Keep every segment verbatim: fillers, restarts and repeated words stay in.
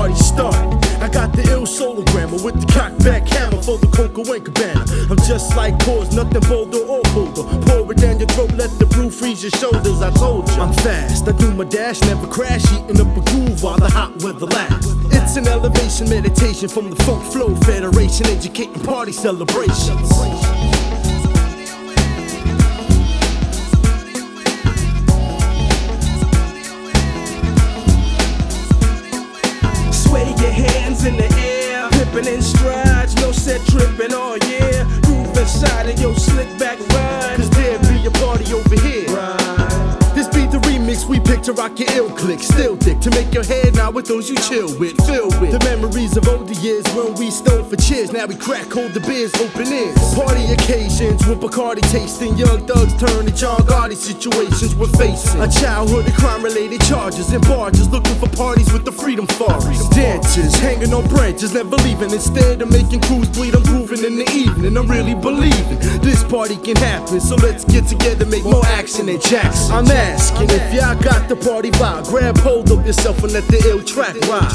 party started. I got the ill sologrammer with the cock back hammer for the Coca and Cabana. I'm just like pause, nothing bolder or bolder. Pour it down your throat, let the brew freeze your shoulders. I told you I'm fast, I do my dash, never crash, eating up a groove while the hot weather lasts. It's an elevation meditation from the Funk Flow Federation, educating party celebrations. In the air, pippin' in strides, no set trippin' all year. Groove inside of your slick back ride, cause there be a party over here. Right. This be the remix we pick to rock your ill click. Still thick to make your head now with those you chill with. Filled with the memories of older years when we stole for cheers. Now we crack, hold the beers, open ears. Party occasions with Bacardi tasting. Young thugs turn to John Gotti situations we're facing. A childhood of crime related charges and barges looking for parties with the Freedom Forest. Dancers hanging on branches, never leaving. Instead of making crews bleed, I'm grooving in the evening. I'm really believing this party can happen. So let's get together, make more action than Jackson. I'm asking if y'all got the party vibe. Grab hold of yourself and let the ill track ride.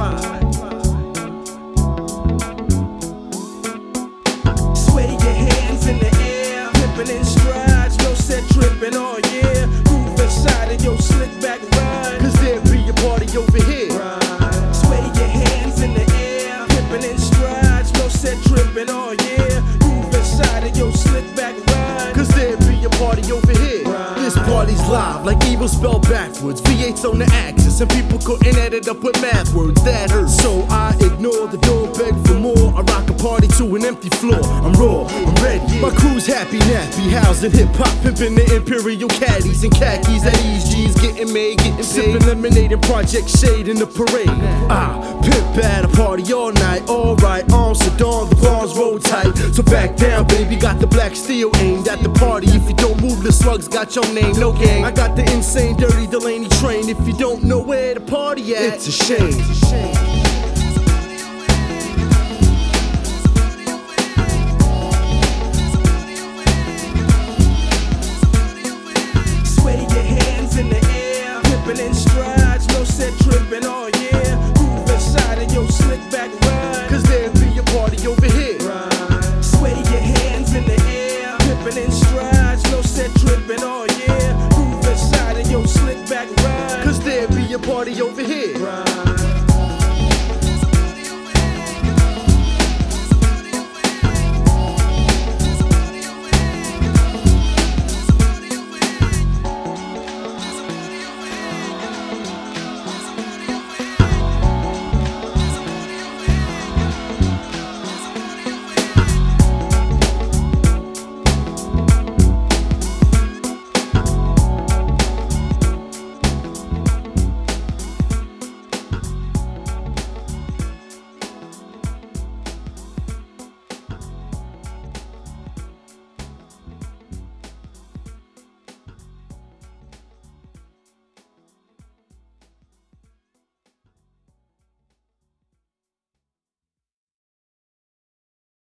Sway your hands in the air, pippin' in strides, no set trippin' all year. Groove inside of your slick back ride, cause there be a party over here. Right. Sway your hands in the air, pippin' in strides, no set trippin' all year. Groove inside of your slick back ride, cause there be a party over here. Right. This party's live, like evil spelled backwards. V eight's on the axis, and people couldn't add it up with math words. That hurts. So I ignore the door, beg for more. I rock a party to an empty floor. I'm raw, I'm ready. My crew's happy, nappy, housing hip hop, pimping the imperial caddies and khakis. At these G's getting made, getting paid. Sipping lemonade and Project Shade in the parade. Ah, pimp at a party all night. Alright, arms to dawn, the bars roll tight. So back down, baby, got the black steel aimed at the party. If you don't move, the slugs got your name, no gang. I got the insane, dirty Delaney train. If you don't know where the party at, it's a shame. It's a shame.